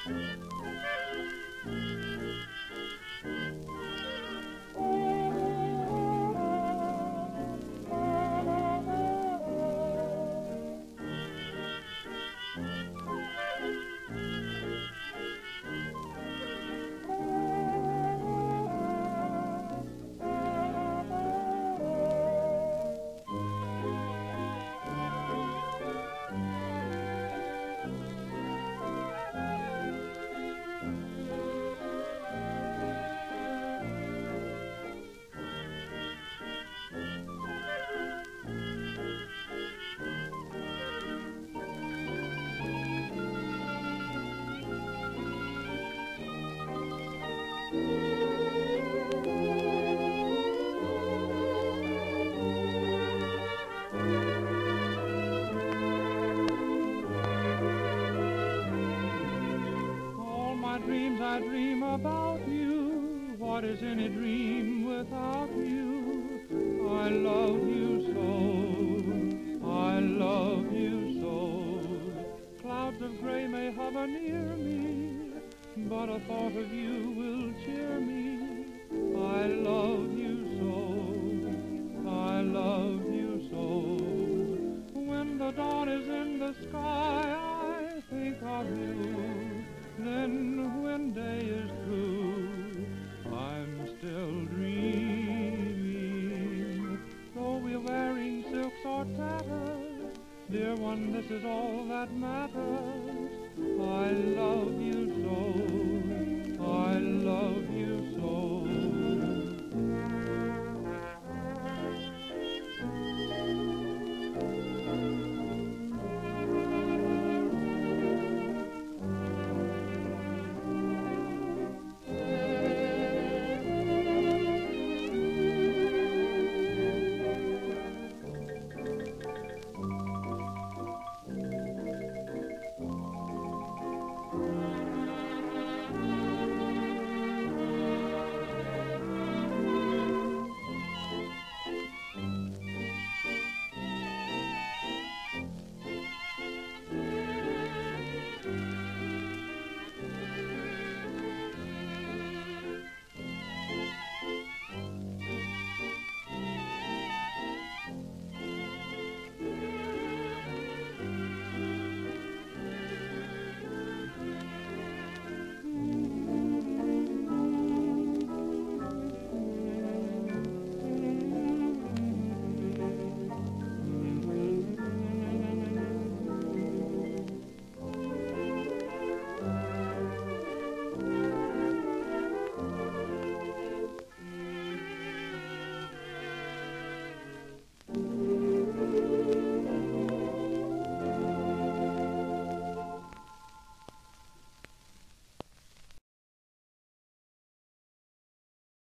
All my dreams I dream about you. What is any dream without you? I love you so, I love you so. Clouds of gray may hover near me, but a thought of you will cheer me. I love you so, I love you so. When the dawn is in the sky, I think of you. Then when day is through, I'm still dreaming. Though we're wearing silks or tatters, dear one, this is all that matters. I